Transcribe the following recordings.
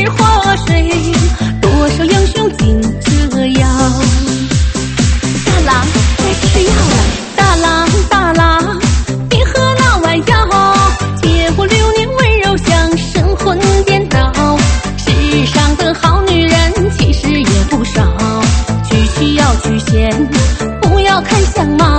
是祸水，多少英雄尽折腰。大郎，该吃药了。大郎，大郎，别喝那歪药，结果流年温柔乡，神魂颠倒。世上的好女人其实也不少，娶要娶贤，不要看相貌。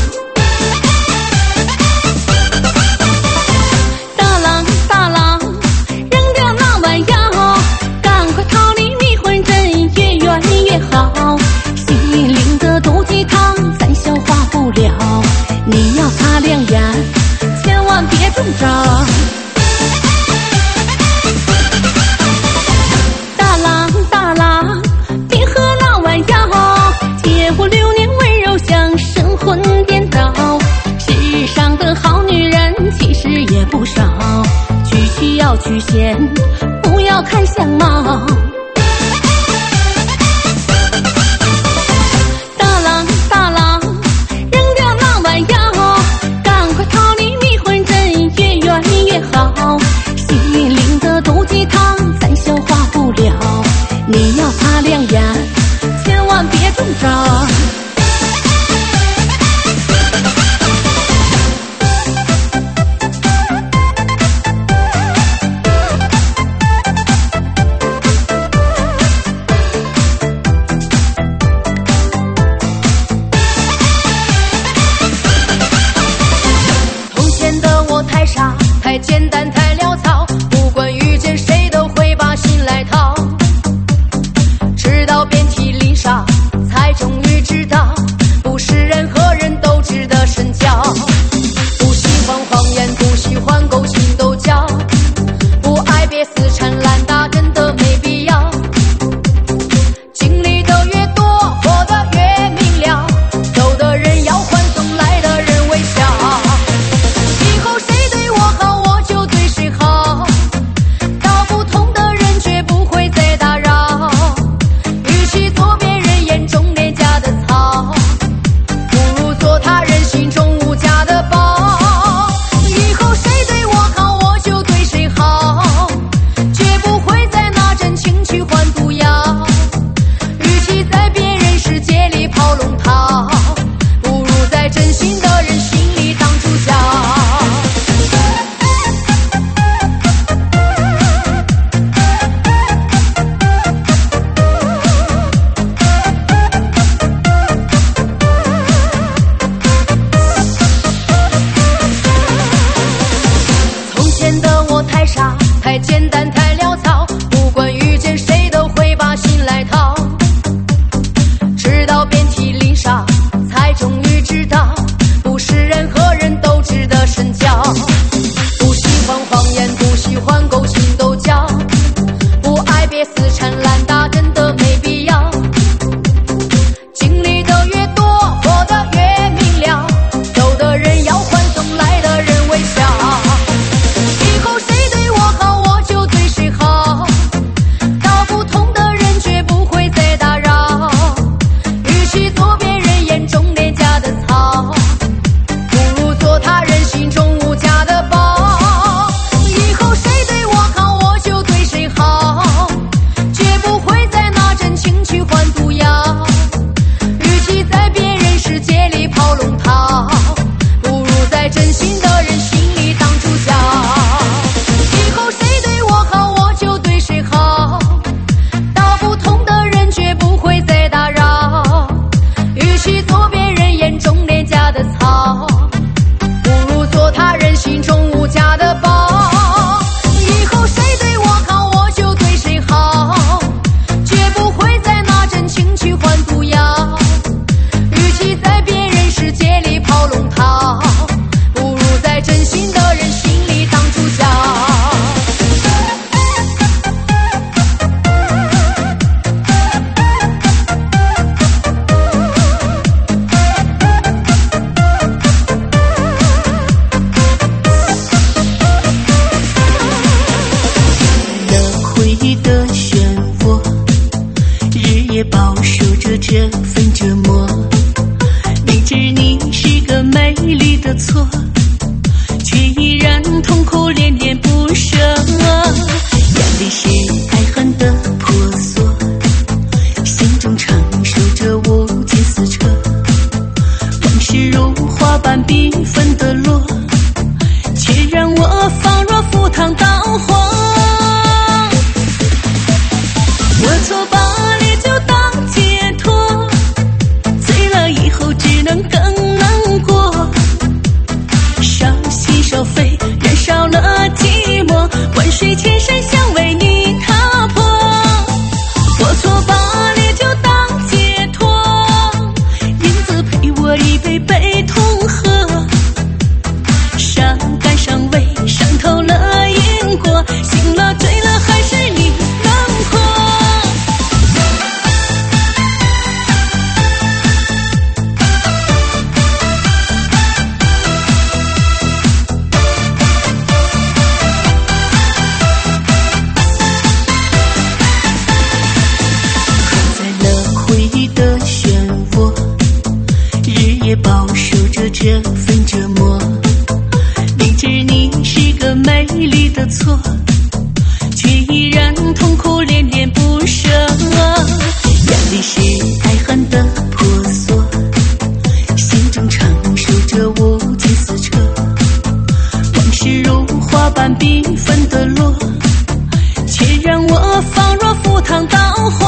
大郎，大郎，扔掉那歪药，赶快逃离迷魂阵，越远越好。心灵的毒鸡汤咱消化不了，你要擦亮眼，千万别中招。大郎，大郎，别喝那歪药，结果流年温柔乡，神魂颠倒。世上的好女人其实也不少，娶要娶贤，不要看相貌。大郎，大郎，扔掉那歪药，赶快逃离迷魂阵，越远越好。心灵的毒鸡汤咱消化不了，你要擦亮眼，千万别中招。 从前的我太傻，太简单，太潦草，不管遇见谁都会把心来掏。直到遍体鳞伤，才终于知道，不是任何人都值得深交。不喜欢谎言，不喜欢勾心斗角，不爱别死缠烂打，真的没必要。经历的越多，活得越明了，走的人要欢送，来的人微笑。以后谁对我好，我就对谁好，道不同的人绝不会再打扰。与其做别人眼中廉价的草，不如做他人心中无价的宝。以后谁对我好，我就对谁好，绝不会再拿真情去换毒药。与其在别人世界里跑龙套，不如在真心的人心里当主角。从前的我太傻，太简单，太潦草，不管遇见谁都会把心来掏。直到遍体鳞伤，才终于知道，不是任何人都值得深交。不喜欢谎言，不喜欢勾心斗角，不爱别死缠烂打，真的没必要。经历的越多，活得越明了，走的人要欢送，来的人微笑。以后谁对我好，我就对谁好，道不同的人绝不会再打扰。与其做别人眼中廉价的草，不如做他人心中无价的宝。以后谁对我好，我就对谁好，绝不会再拿真情去换毒药。与其在别人世界里跑龙套，不如在真心的人心里当主角。以后谁对我好，我就对谁好，道不同的人绝不会再打扰。与其做别人眼中廉价的草，不如做他人心中无价的宝。以后谁对我好，我就对谁好，绝不会再拿真情去换毒药。与其在别人世界里跑龙套，不如在真心的人心里当主角。 轮回的漩涡，日夜饱受着这份折磨。明知你是个美丽的错，却依然痛苦连连不舍。眼里是爱恨我仿若赴汤蹈火。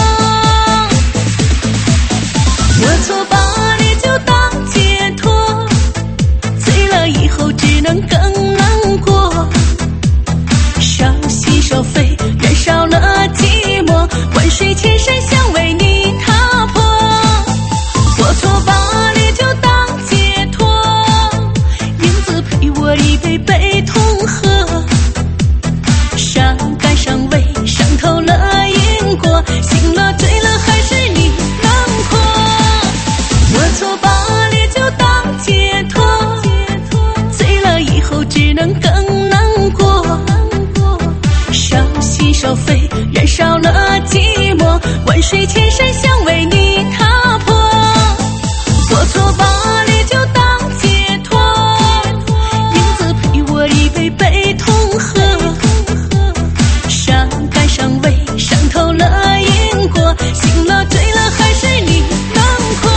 我错把你就当解脱，醉了以后只能更难过。少喜少悲，燃烧了寂寞，万水千山想为你踏破。我错把你就当解脱，影子陪我一杯杯痛喝。伤感伤味，伤透了因果，醒了醉了还是你难过。我错把你就当解脱，醉了以后只能更难过。少喜少悲，燃烧了寂寞，万水千山想为你踏破。我错把你就当解脱，影子陪我一杯杯痛喝。伤感伤味，伤透了因果，醒了醉了还是你难过。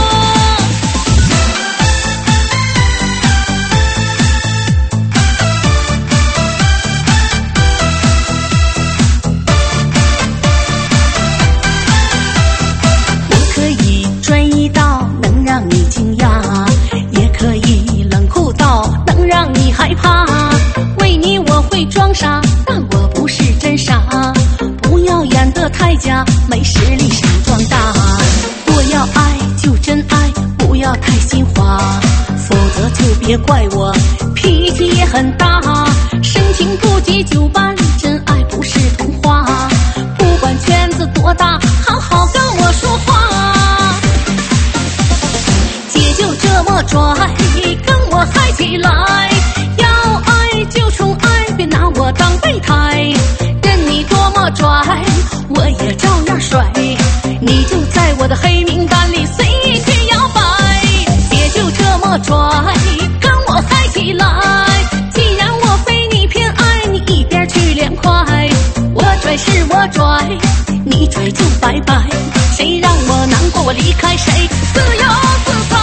我可以专一到能让你惊讶，也可以冷酷到能让你害怕。为你我会装傻，但我不是真傻。不要演得太假，没实力少装大。我要爱就真爱，不要太心花，否则就别怪我脾气也很大。深情不及久伴，真爱不是童话。不管圈子多大，好好跟我说话。姐就这么拽，跟我嗨起来。要爱就宠爱，别拿我当备胎。任你多么拽，我也照样甩。你就在我的黑名单里随意去摇摆。别就这么拽，跟我嗨起来。既然我非你偏爱，你一边去凉快。我拽是我拽，你拽就拜拜。谁让我难过我离开谁，自由自在。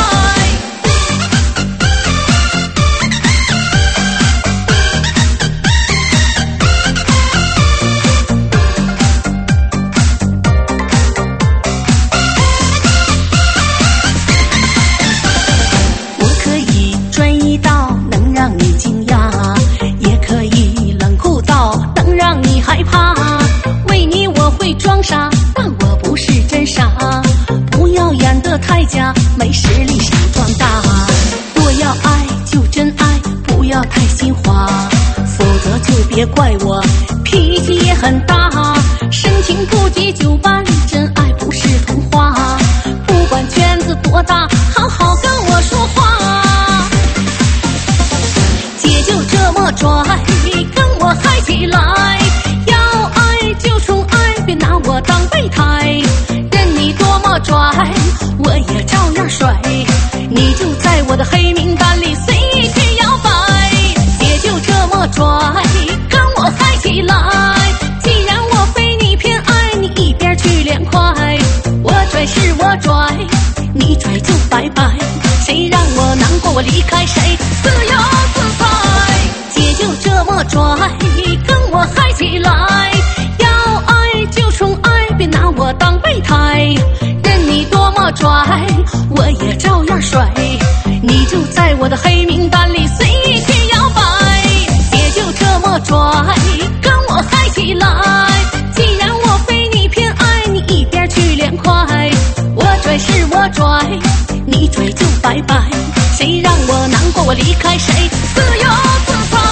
装傻，但我不是真傻。不要演得太假，没实力少装大。我要爱就真爱，不要太心花，否则就别怪我脾气也很大。深情不及久伴，真爱不是童话。不管圈子多大，好好跟我说话。姐就这么拽，跟我嗨起来。要爱就宠爱，别拿我当备胎。任你多么拽，我也照样甩。你就在我的黑名单里随意去摇摆。姐就这么拽，跟我嗨起来。既然我非你偏爱，你一边去凉快。我拽是我拽，你拽就拜拜。谁让我难过我离开谁，自由自在。姐就这么拽，跟我嗨起来。要爱就宠爱，别拿我当备胎。任你多么拽，我也照样甩。你就在我的黑名单里随意去摇摆。姐就这么拽，跟我嗨起来。既然我非你偏爱，你一边去凉快。我拽是我拽，你拽就拜拜。谁让我难过我离开谁，自由自在。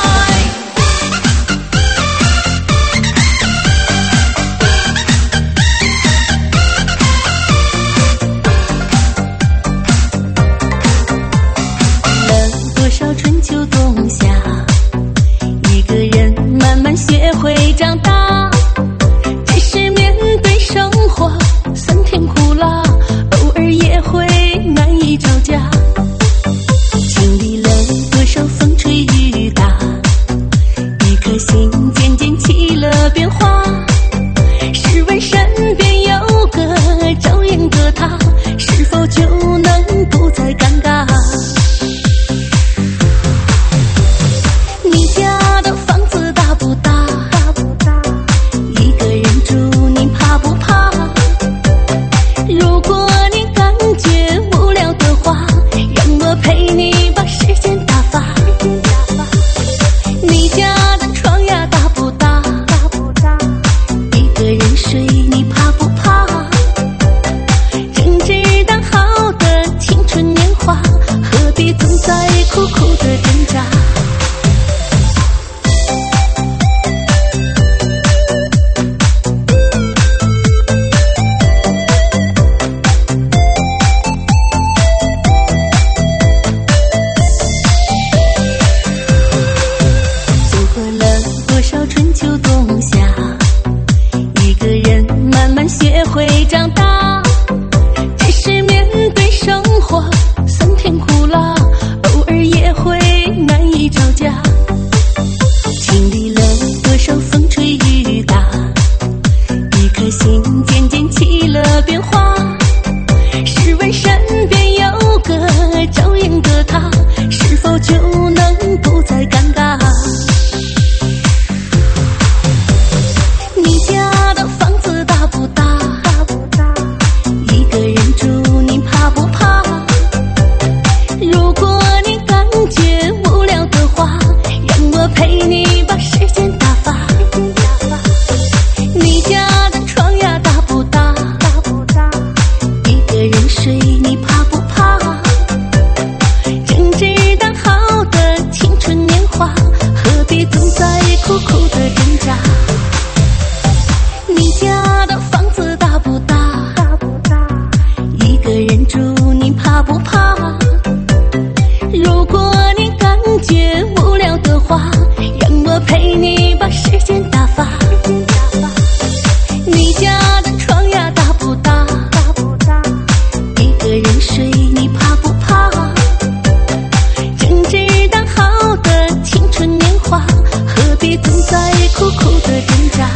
春秋冬夏，一个人慢慢学会长大。只是面对生活酸甜苦辣，偶尔也会难以招架。经历了多少风吹人睡，你怕不怕？正直当好的青春年华，何必总在苦苦的挣扎？学会长大，只是面对生活酸甜苦辣，偶尔也会难以招架。经历了多少风吹雨打，一颗心渐渐起了变化。试问身边有个照应的他，是否就能不再尴尬？你家的房子大不大？陪你把时间打发，你家的床呀大不大？一个人睡你怕不怕？正直当好的青春年华，何必总在苦苦的挣扎？你家的房子大不大？一个人住你怕不怕？如果你感觉无聊的话，我陪你把时间打发。你家的床呀大不大？一个人睡你怕不怕？正直当好的青春年华，何必总在苦苦的挣扎？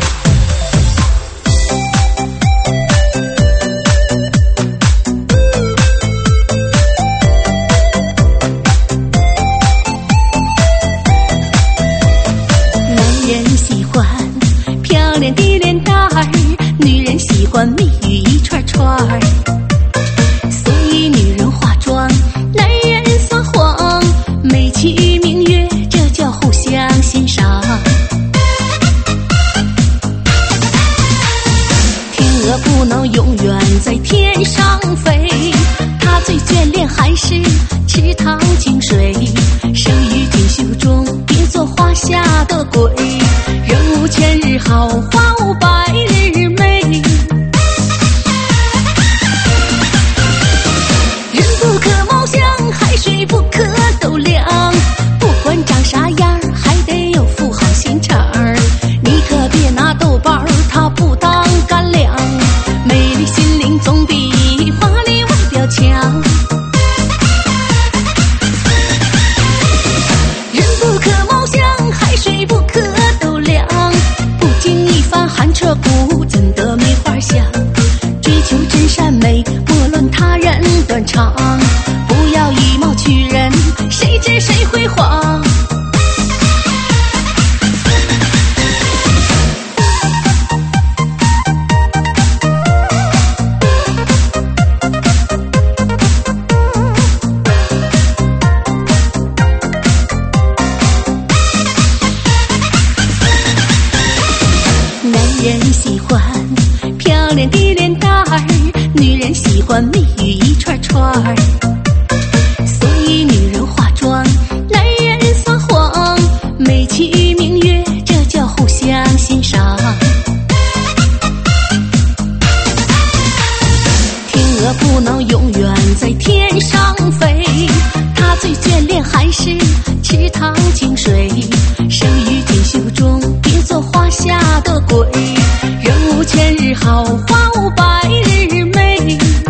的脸蛋儿，女人喜欢蜜语一串串儿，所以女人化妆，男人撒谎，美其名曰这叫互相欣赏。天鹅不能永远在天上飞，它最眷恋还是池塘清水，生于锦绣中，别做华夏的鬼。人无千日好，花无百日美。人不可貌相，海水不可斗量。不管长啥样，还得有副好心肠儿。你可别拿豆包它不当干粮。美丽心灵总比华丽外表强。人不可貌相，海水不可斗量。不经一番寒彻骨，怎得梅花香？追求真善美，莫论他人短长。不要以貌取人，谁知谁辉煌？男人喜欢漂亮的脸蛋儿，女人喜欢蜜语一串串儿，所以女人化妆，男人撒谎，美其名曰这叫互相欣赏。天鹅不能永远在天上飞，它最眷恋还是池塘清水，生于锦绣中，别做华夏的鬼。人无千日好，花无百日美。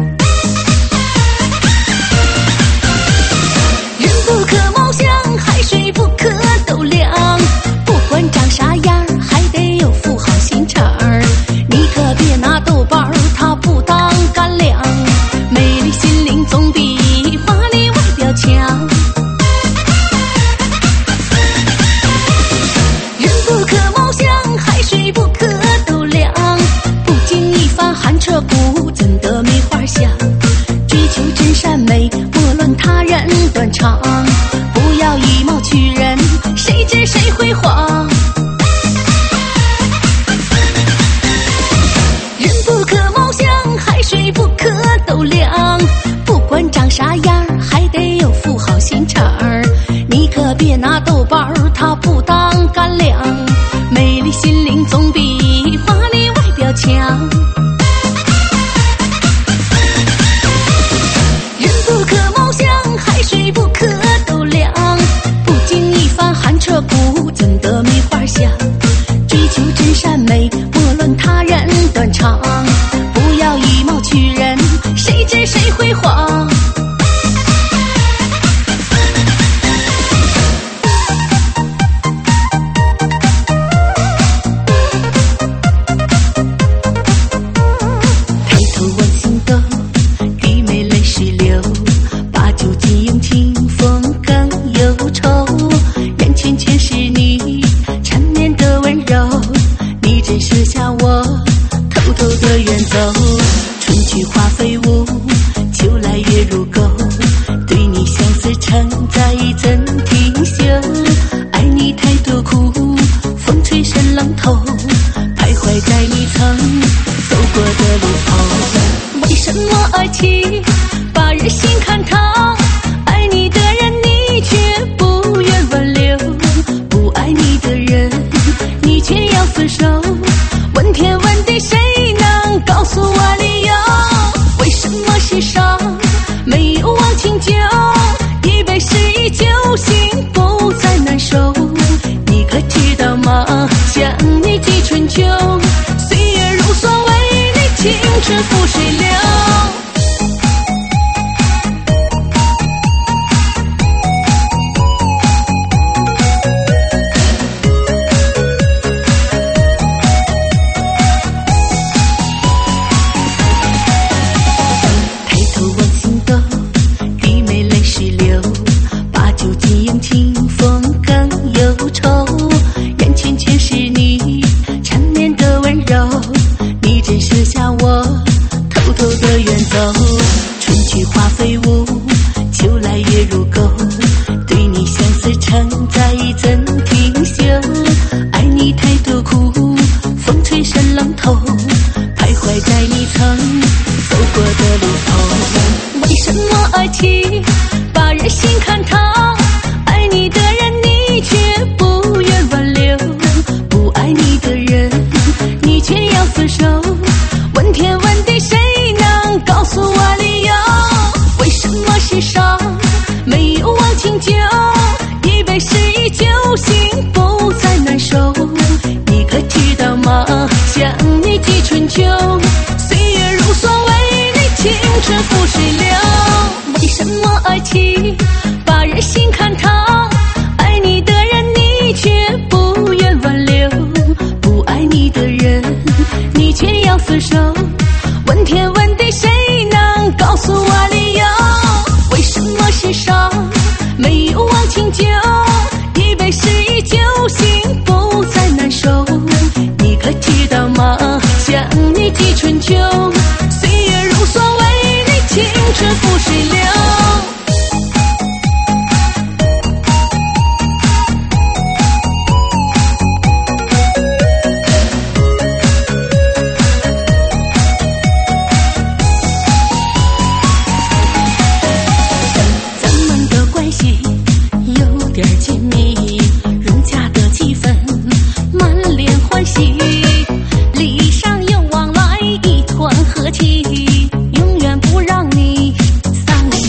人不可貌相，海水不可斗量。不管长啥样，还得有副好心肠儿。你可别拿豆包它不当干粮。美丽心灵总比华丽外表强。人不可貌相，海水不可斗量。不经一都凉。不管长啥样，还得有副好心肠儿。你可别拿豆瓣儿，它不当干粮。美丽心灵总比华丽外表强。人不可貌相，海水不可斗量。不经一番寒彻骨，怎得梅花香？追求真善美，莫论他人短长。不要以貌取人，谁知谁辉煌？抬头望星斗，愚昧泪水流。把酒尽饮，清风更忧愁。眼前全是你缠绵的温柔，你真舍下我，偷偷的远走。春去花飞舞，秋来月如钩。对你相思成灾怎停休？爱你太多苦，风吹身浪头，徘徊在你曾走过的路头。为什么爱情把人心看透？爱你的人你却不愿挽留，不爱你的人你却要分手。问天问地谁能告诉我理由？为什么世上没有忘情酒？一杯是一酒，心不再难受。你可知道吗？想你几春秋，岁月如梭为你，青春付水流。清风更忧愁，眼前全是你缠绵的温柔。你真舍下我，偷偷的远走。春去花飞舞，秋来月如钩。对你相思成灾怎停休？爱你太多苦，风吹身浪头，徘徊在你曾走过的路头。为什么爱情把人心看透？爱你的人你却不愿挽留，不爱你的人你却要分手。问天问地谁能告诉我理由？为什么世上没有忘情酒？一杯是一酒，心不再难受。你可知道吗？想你几春秋，岁月如梭为你，青春付水流。为什么爱情把人心看透？爱你的人你却不愿挽留，不爱你的人你却要分手。问天问地谁能告诉我理由？为什么世上没有忘情酒？一杯是一酒，心不再难受。你可知道吗？想你几春秋，岁月如梭为你，青春付水流。有点亲密，融洽的气氛，满脸欢喜，礼尚又往来，一团和气，永远不让你丧失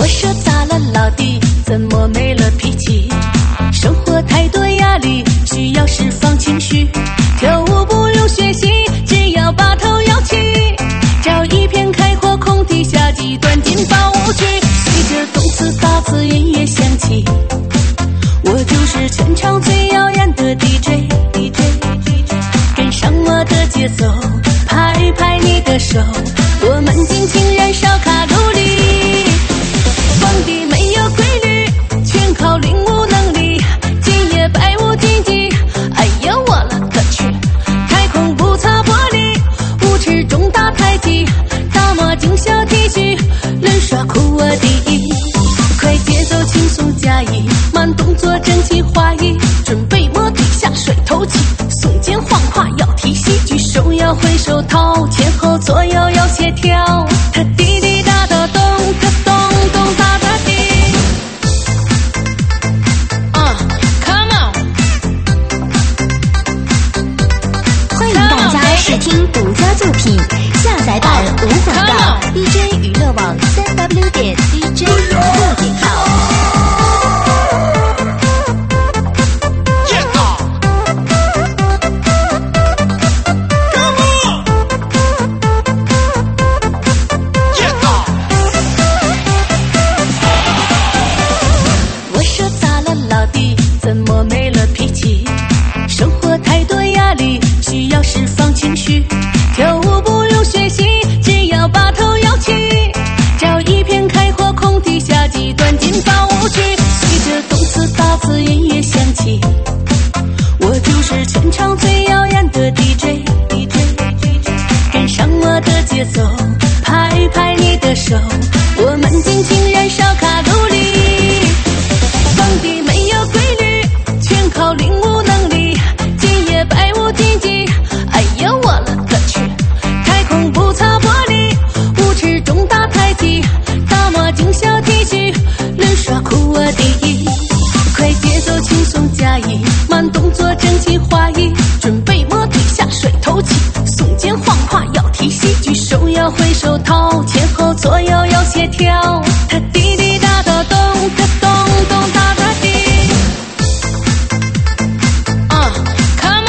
我说咋了老弟，怎么没了脾气？生活太多压力，需要释放情绪。跳舞不用学习，只要把头摇起，找一片开阔空地，下几段劲爆舞曲，随着动词打字音乐响起。我就是全场最耀眼的 DJ， 跟上我的节奏，拍拍你的手，我们尽情燃烧卡路里。放的没有规律，全靠领悟能力，今夜百无禁忌，哎呦我了个去！太空不擦玻璃，舞池中打太极，大模精小体恤，人耍酷我第一。快节奏轻松加一，慢动作整齐划一，准备摸底下水头起，耸肩晃胯要提膝，举手要挥手掏，前后左右要协调，它滴滴答答咚，它咚咚哒哒滴。Come on！ 欢迎大家试听独家作品，下载版无广告 ，DJ 娱乐网3w.dj6.com。 怎么没了脾气？生活太多压力，需要释放情绪。跳舞不用学习，只要把头摇起，找一片开阔空地，下几段劲爆舞曲，随着动词打字音乐响起。我就是全场最耀眼的 DJ， 跟上我的节奏，拍拍你的手，我们尽情燃烧卡路里。放的没有规律，全靠领悟能力，今夜百无禁忌，哎呦我了个去！太空不擦玻璃，舞池中打太极，大模精小体恤，人耍酷我第一。快节奏轻松加一，慢动作整齐划一，准备摸底下水头起，耸肩晃胯要提膝，举手要挥手掏，前后左右要协调，它滴滴答答咚，它咚咚哒哒滴。Come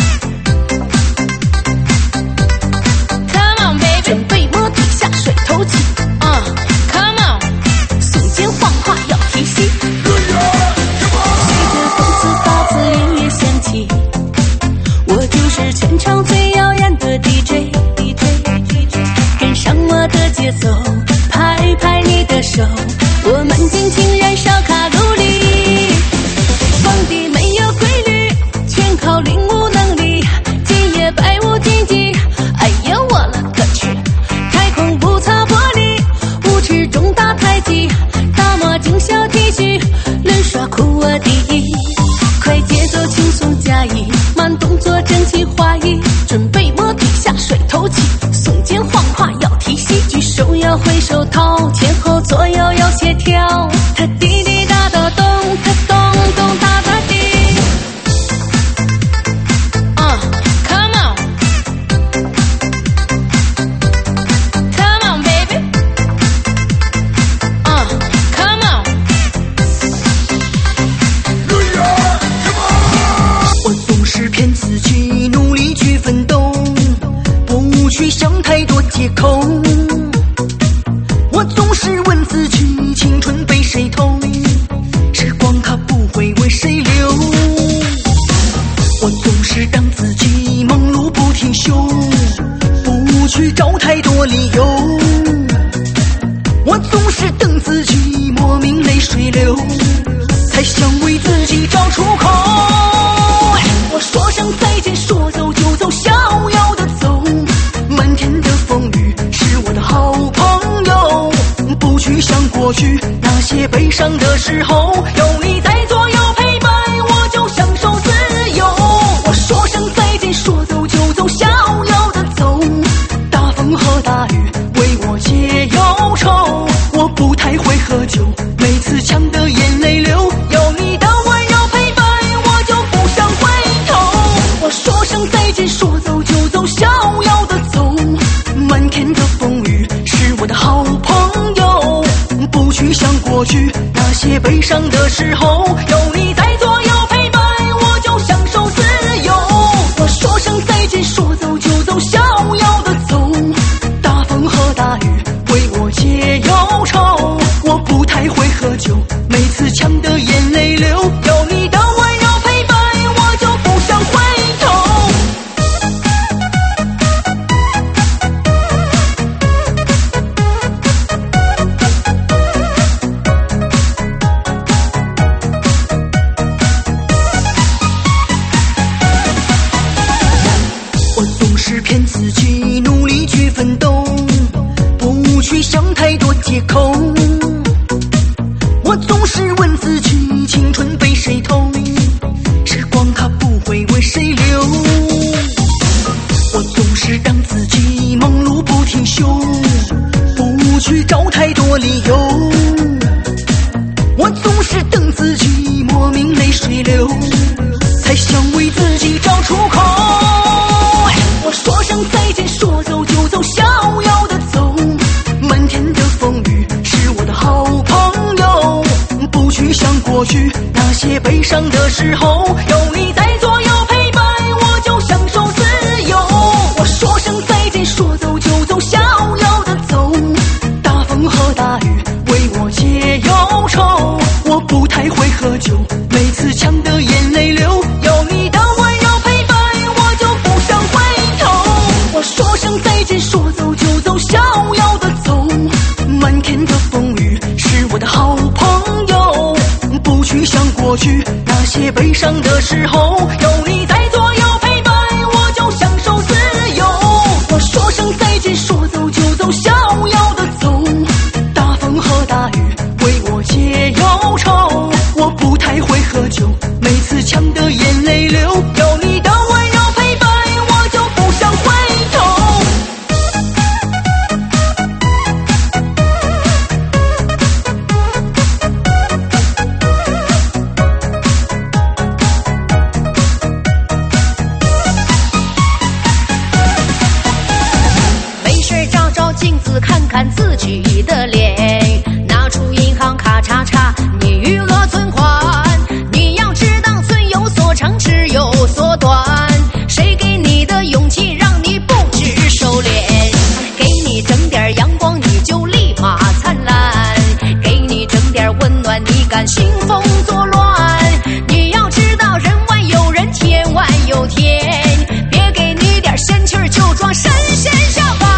on baby， 准备摸底下水头起，Come on， 耸肩晃胯要提膝，随着动词打字音乐响起，我就是全场最耀眼的 DJ， 跟上我的节奏，拍拍你的手，我们尽情燃烧卡路里。放的没有规律，全靠领悟能力，今夜百无禁忌，哎呦我了个去！太空不擦玻璃，舞池中打太极，大模精小体恤，人耍酷我第一。快节奏轻松加一，慢动作整齐划一，准备摸底下水头起，耸肩晃胯要提膝，举手要挥手掏，前后左右要协调，它滴滴答答咚，它咚咚哒哒滴。Come on baby， Come on。 我总是骗自己，努力去奋斗，不去想太多借口。我总是问自己，青春被谁偷？时光它不会为谁留。我总是让自己忙碌不停休，不去找太多理由。我总是等自己莫名泪水流，才想为自己找出口。我说声再见，说走就走，逍遥的走。漫天的风雨是我的好朋友，不去想过去那些悲伤的时候，有你在左右陪伴，我就享受自由。我说声再见，说走就走，逍遥的走。大风和大雨为我解忧愁，我不太会喝酒，每次呛得眼泪流，有你的温柔陪伴，我就不想回头。我说声再见，说走就走，逍遥的走。漫天的风雨是我的好朋友，不去想想过去那些悲伤的时候，有你在左右陪伴，我就享受自由。我说声再见，说走就走，逍遥的走。大风和大雨为我解忧愁，我不太会喝酒，每次呛得眼泪流。有你的温柔陪伴，我就不想回头。我总是骗自己努力去奋斗，不去想太多借口。我总是问自己，青春被谁偷？时光它不会为谁留。我总是让自己忙碌不停休，不去找太多理由。我总是等自己莫名泪水流，才想为自己找出口。我说声再见，说走就走，逍遥的走。漫天的风雨是我的好朋友，不去想过去那些悲伤的时候，有你在左右陪伴，我就享受自由。我说声再见，说走就走，逍遥的走。大风和大雨为我解忧愁，我不太会喝酒，每次呛得眼泪流。有你的温柔陪伴，我就不想回头。我说声再见，说走就走，逍遥的走。漫天的风雨是我的好朋友，不去想过去那些悲伤的时候，有你在左右陪伴，我就享受自由。我说声再见，说走就走，逍遥的走。大风和大雨为我解忧愁，我不太会喝酒，每次呛得眼泪流。有你的温柔陪伴，我就不想回头。 没事照照镜子，看看自己的脸，拿出银行卡查查你余额存款。你要知道存有所长，尺有所短，谁给你的勇气让你不知收敛？给你整点阳光你就立马灿烂，给你整点温暖你敢兴风作乱。你要知道人外有人，天外有天，别给你点仙气儿就装神仙下凡。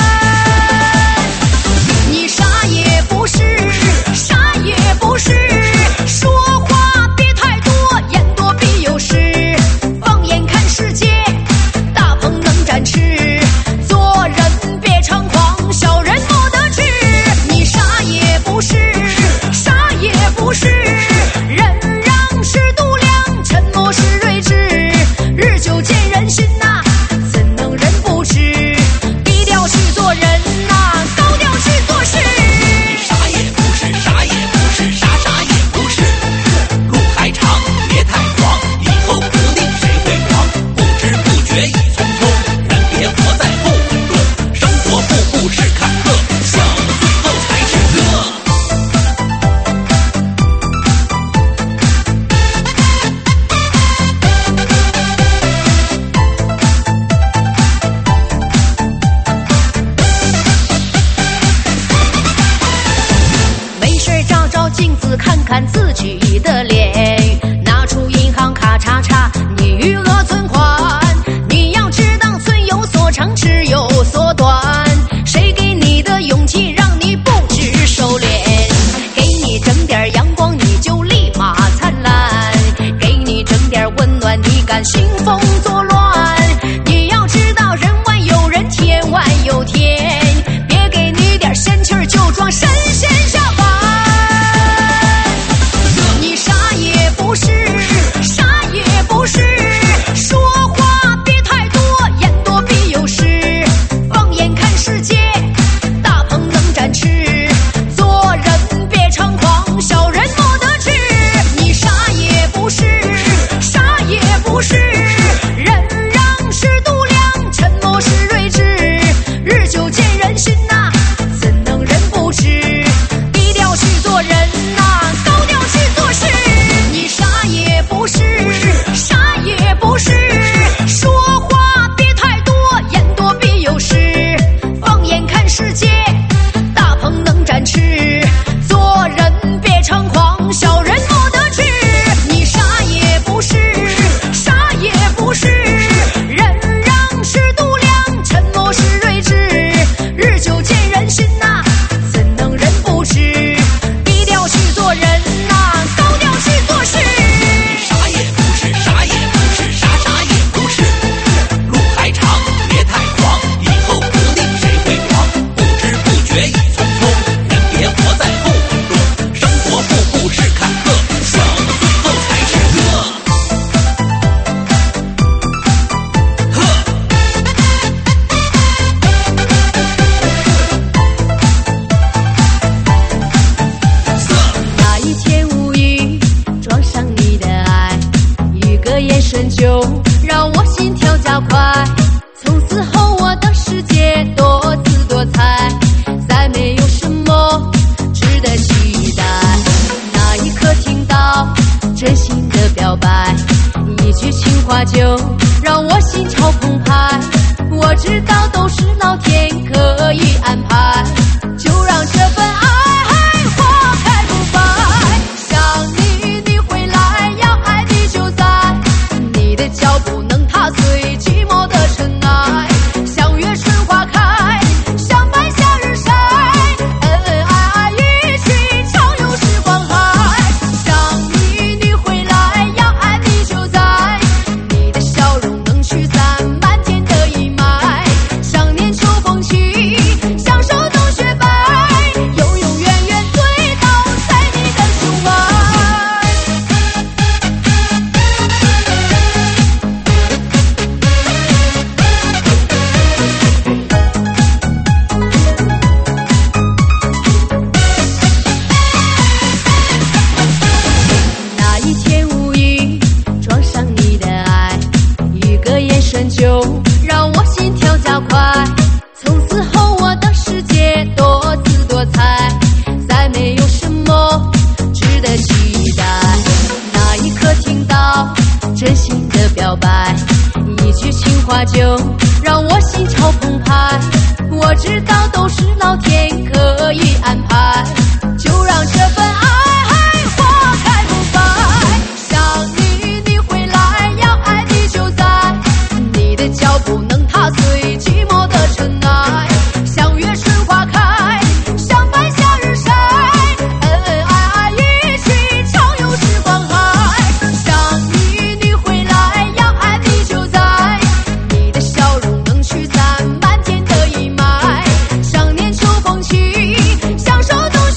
你啥也不是，啥也不是，说话别太多，言多必有失。放眼看世界，大鹏能展翅，做人别猖狂，小人莫得志。你啥也不是，啥也不是，忍让是度量，沉默是睿智。日久见人心呐，怎能人不知？低调去做人呐，高调去做事。 啥也不是，啥也不是，啥也不是。路还长，别太狂，以后不定谁会亡。不知不觉已匆匆，人别活在后文中。生活步步是坎坷，笑到最后才是乐。 没事照照镜子，看看自己的脸，拿出银行卡查查你余额存款。你要知道存有所长，尺有所短，谁给你的勇气让你不知收敛？给你整点阳光你就立马灿烂，给你整点温暖你敢兴风作乱。你要知道人外有人，天外有天，别给你点仙气儿就装神仙下凡。你啥也话就让我心潮澎湃。我知道都是老天可以安排，就让这份爱花开不败。想你，你回来，要爱你就在，你的脚步能踏碎寂寞的尘埃。像月春花开，像白夏日晒，恩恩爱爱一起畅游时光海。想你，你回来，要爱你就在，你的笑容能驱散漫天的阴霾。想念秋风起，享受冬雪白，永永远远醉倒在你的胸怀。那一天无意撞上你的爱，一个眼神就让我心跳加快。从此后我的世界多姿多彩，再没有什么值得期待。那一刻听到真心的表白，一句情话就让我心潮澎湃。我知道都是老天可以安排，就让这份爱花开不败。想你，你回来，要爱你就在，你的脚步能踏碎寂寞的尘埃。像月春花开，像白夏日晒，恩恩爱爱一起畅游时光海。想你，你回来，要爱你就在，你的笑容能驱散漫天的阴霾。想念秋风起，享受冬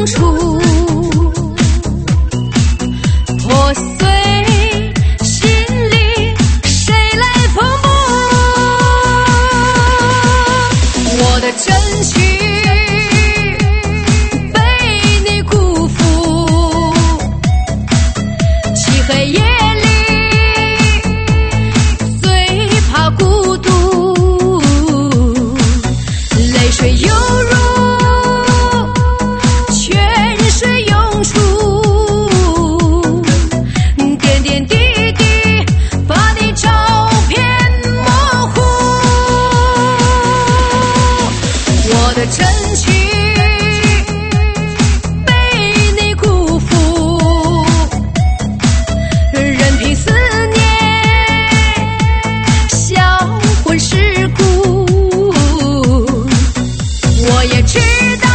处，破碎心里谁来缝补？我的真情被你辜负，漆黑夜里最怕孤独，泪水犹如泉水涌出，点点滴滴把你照片模糊。我的真情被你辜负，任凭思念销魂蚀骨。我也知道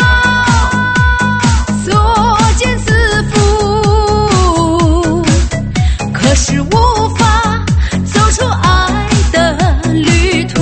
作茧自缚，可是无法走出爱的旅途。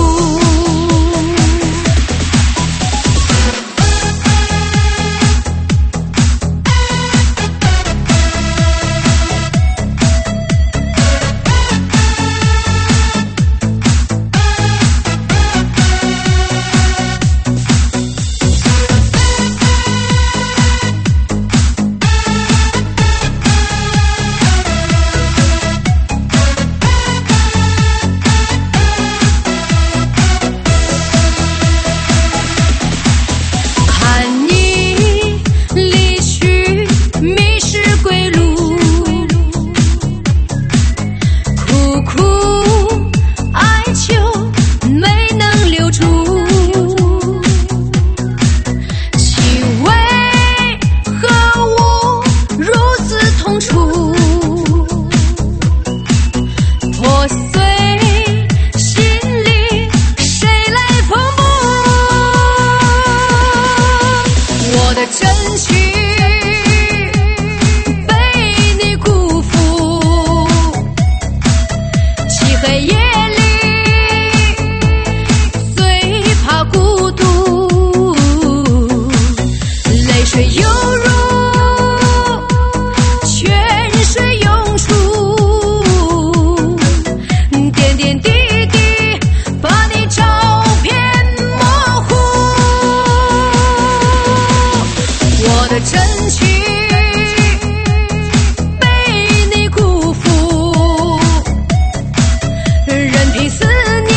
看你离去，迷失归路，苦苦哀求没能留住，其为何物如此痛楚？破碎心里谁来缝补？我的真情被你辜负，漆黑夜里最怕孤独，泪水犹如泉水涌出，点点滴滴把你照片模糊。我的真情被你辜负，任凭思念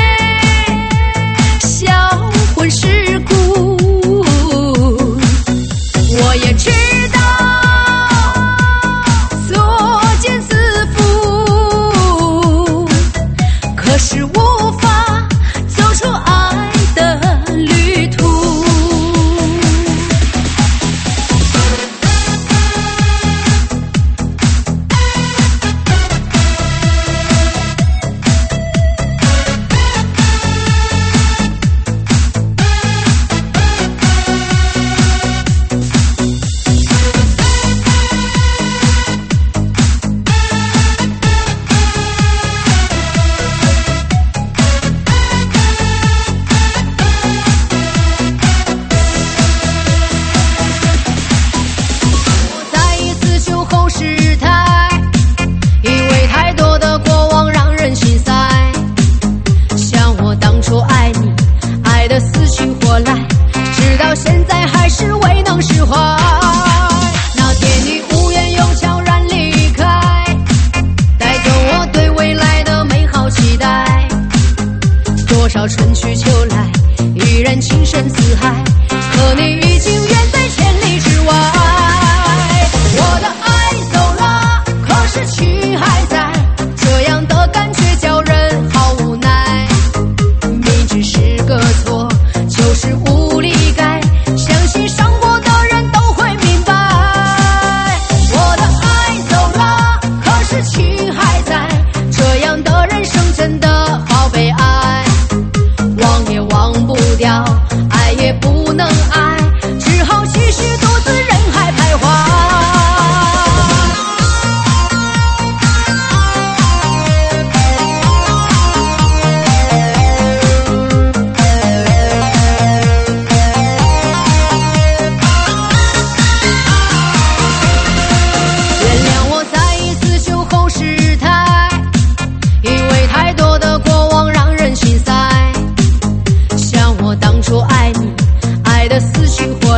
销魂蚀骨。我也知道作茧自缚，可是无法走出爱的旅途。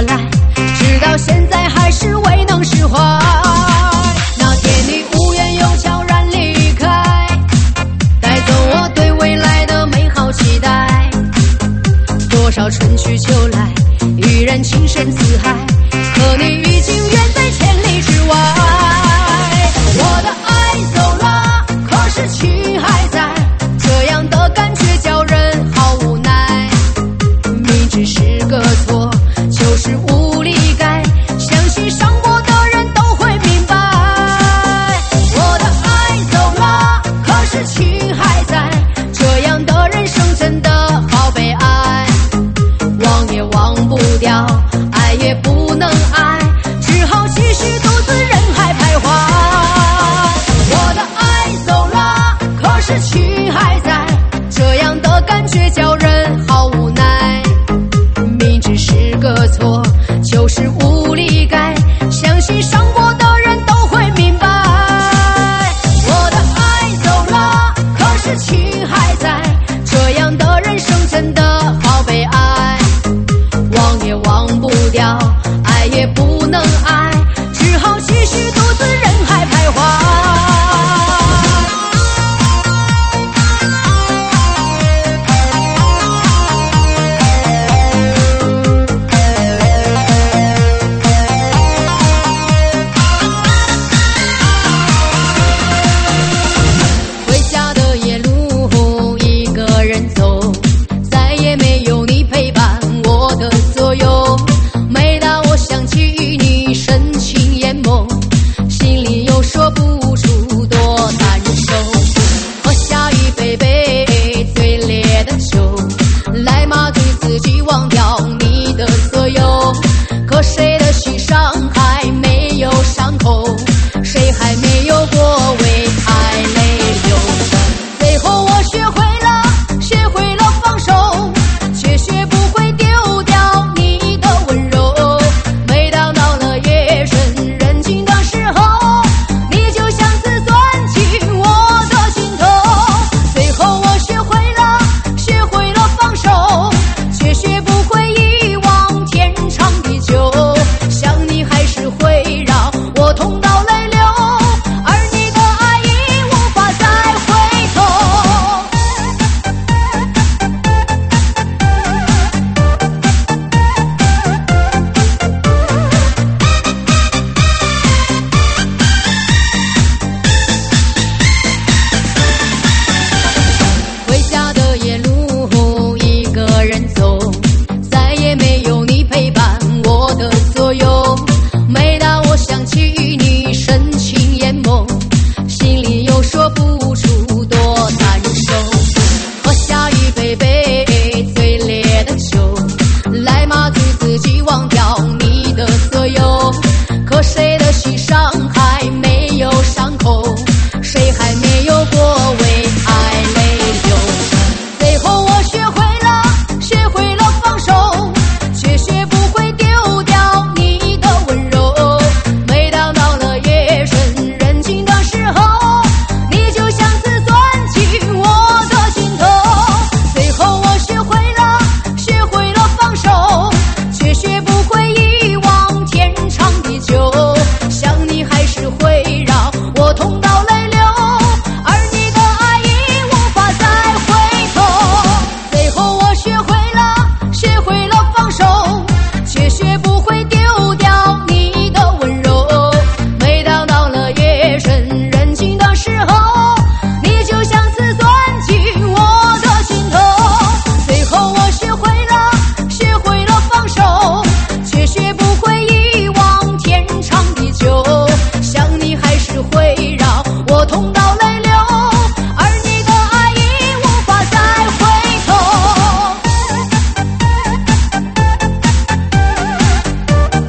来，直到现在还是未能释怀。那天你无缘又悄然离开，带走我对未来的美好期待。多少春去秋来，与人情深似海，可你已经远在千里之外。我的爱走了，可是情还在，这样的感觉叫人好无奈。明知是个错，就是无力改，相信伤过的人都会明白。我的爱走了，可是情还在，这样的人生真的好悲哀。忘也忘不掉，爱也不能爱，只好继续独自人海徘徊。我的爱走了，可是情还在，这样的感觉叫人好无奈。明知是个错，就是无力改，相信伤过的人都会明白。我的爱走了，可是情还在，这样的人生真的好悲哀。忘也忘不掉，爱也不能爱，只好继续独自人海徘徊。回家的夜路一个人走，再也没有你陪伴我的左右。每当我想起你深情眼眸，心里又说不出多难受。喝下一杯杯最烈的酒，来麻醉自己忘掉你的所有。可谁的心上还没有伤口，谁还没有过为爱泪流。最后我学会了放手，却学不会丢掉你的温柔。每当到了夜深人静的时候，你就像刺钻进我的心头。最后我学会了放手，却学不会一往天长地久。想你还是会让我痛到泪流，而你的爱已无法再回头。回家的夜路一个人走，再也没有你陪伴我的左右。每当我想起你深情眼眸，心里又说不出多难受。喝下一杯杯最烈的酒，来麻醉自己忘掉你的所有。可谁的心上还没有伤口，谁还没有过为爱泪流。最后我学会了放手，却学不会丢掉你的温柔。每当到了夜深人静的时候，你就像刺钻进我的心头。最后我学会了放手，却学不会一往天长地久。想你还是会让我痛到泪流，而你的爱已无法再回头。最后我学会了放手，却学不会丢掉你的温柔。每当到了夜深人静的时候，你就像刺钻进我的心头。最后我学会了放手，却学不会一往天长地久。想你还是会让我痛到泪流，而你的爱已无法再回头。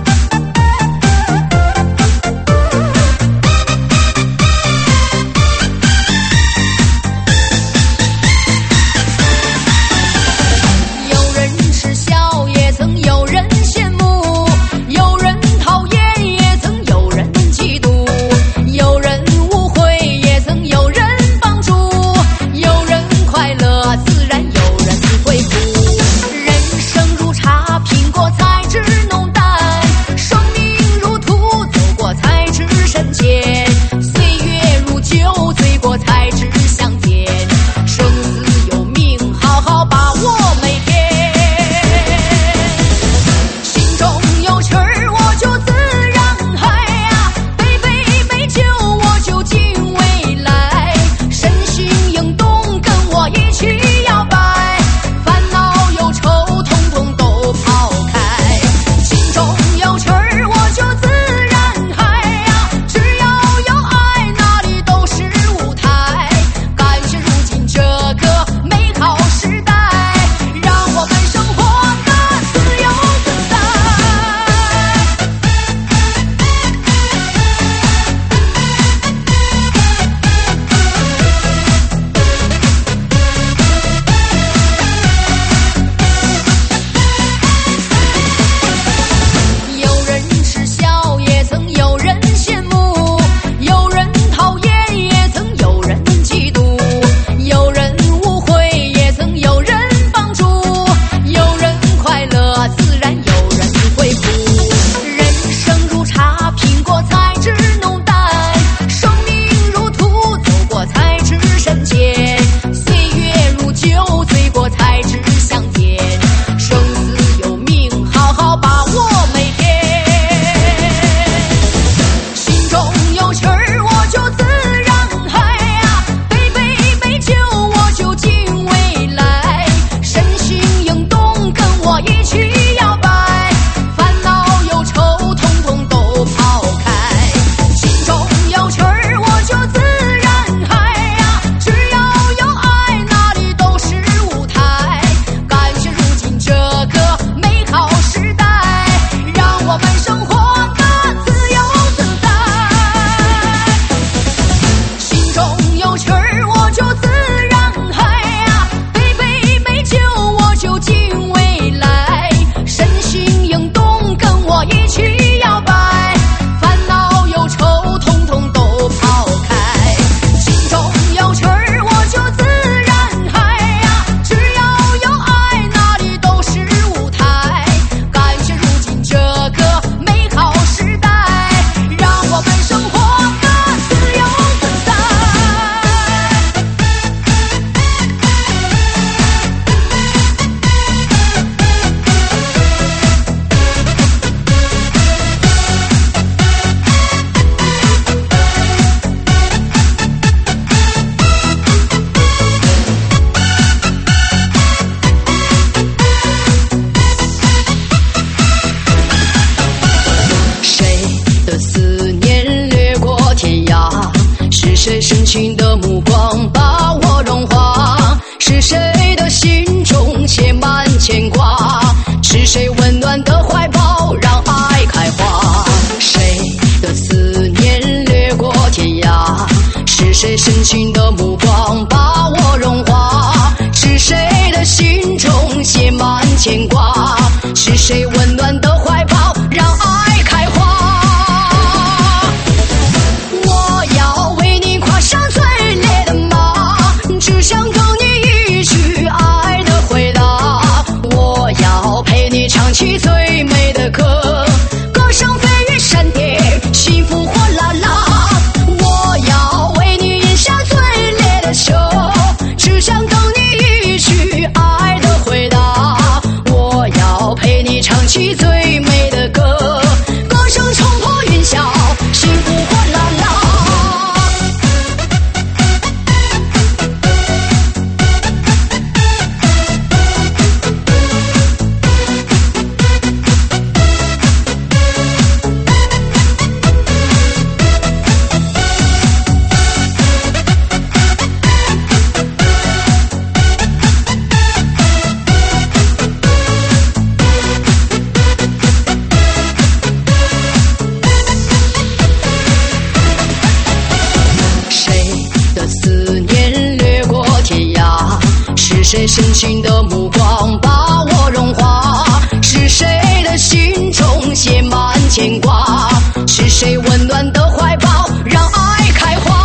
深情的目光把我融化，是谁的心中写满牵挂？是谁温暖的怀抱让爱开花？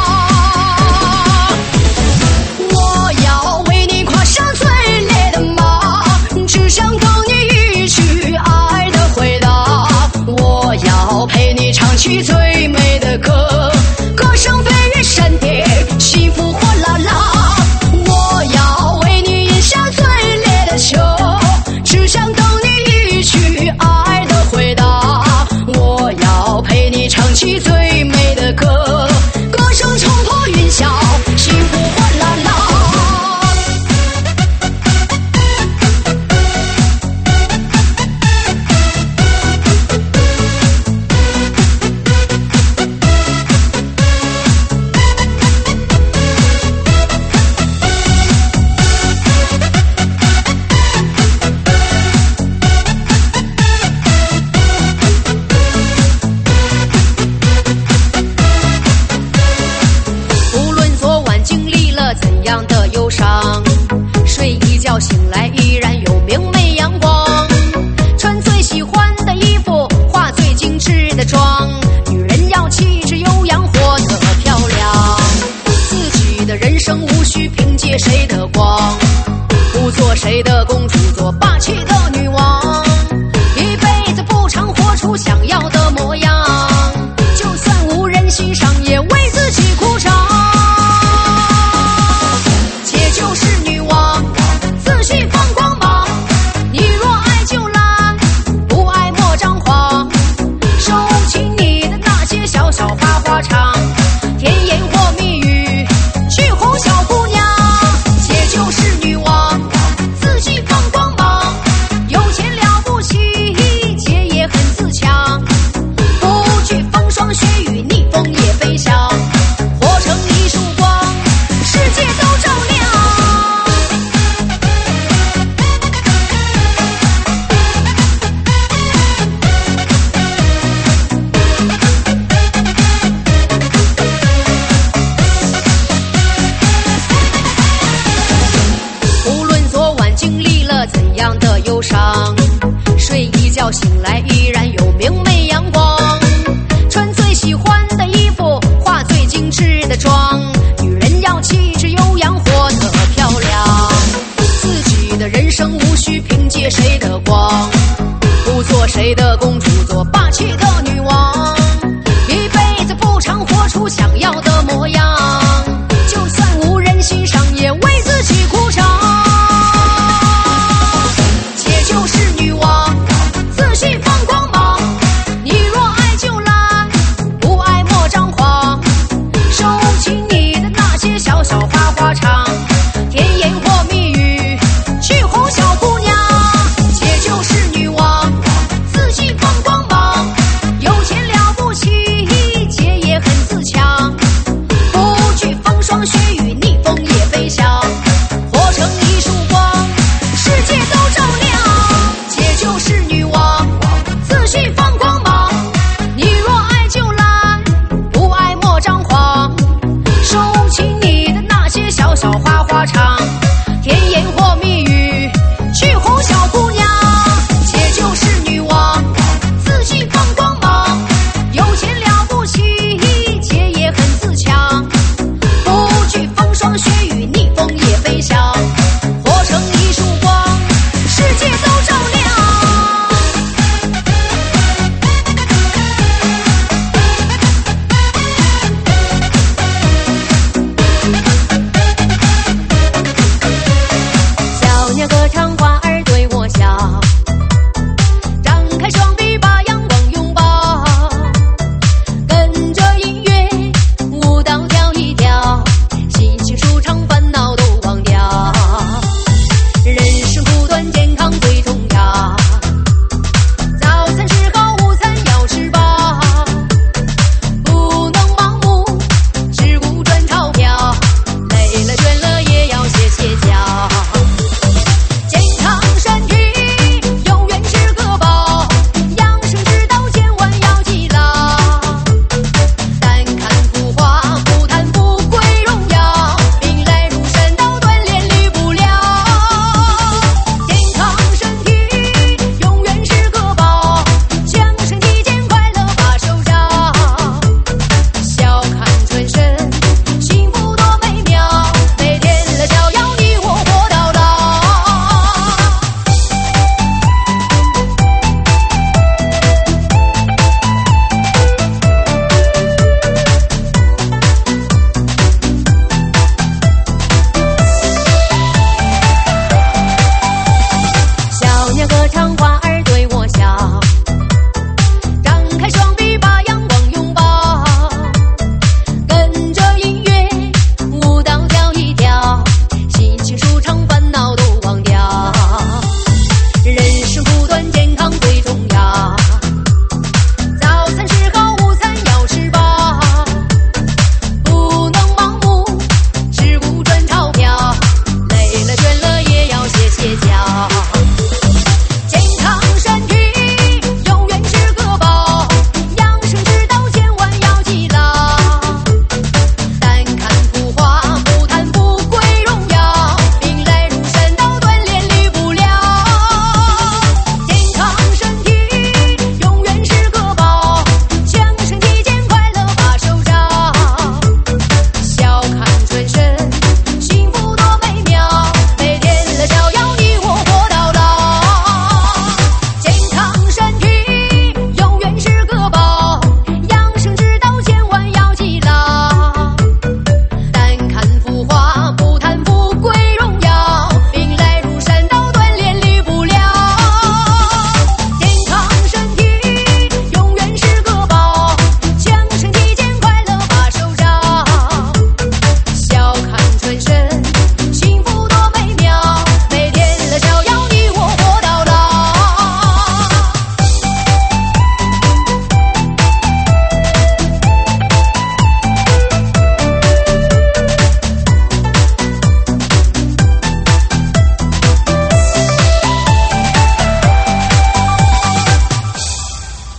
我要为你跨上最烈的马，只想等你一句爱的回答。我要陪你唱起最美的歌，歌声飞越山巅，幸福火辣辣。我要为你饮下最烈的酒，只想等你一句爱的回答。我要陪你唱起最美的歌，歌声冲破云霄，幸福火辣辣。怎样的忧伤，睡一觉醒来依然有明媚阳光。穿最喜欢的衣服，化最精致的妆，女人要气质悠扬，活得漂亮。自己的人生无需凭借谁的光，不做谁的公主，做霸气的女王。一辈子不常活出想要的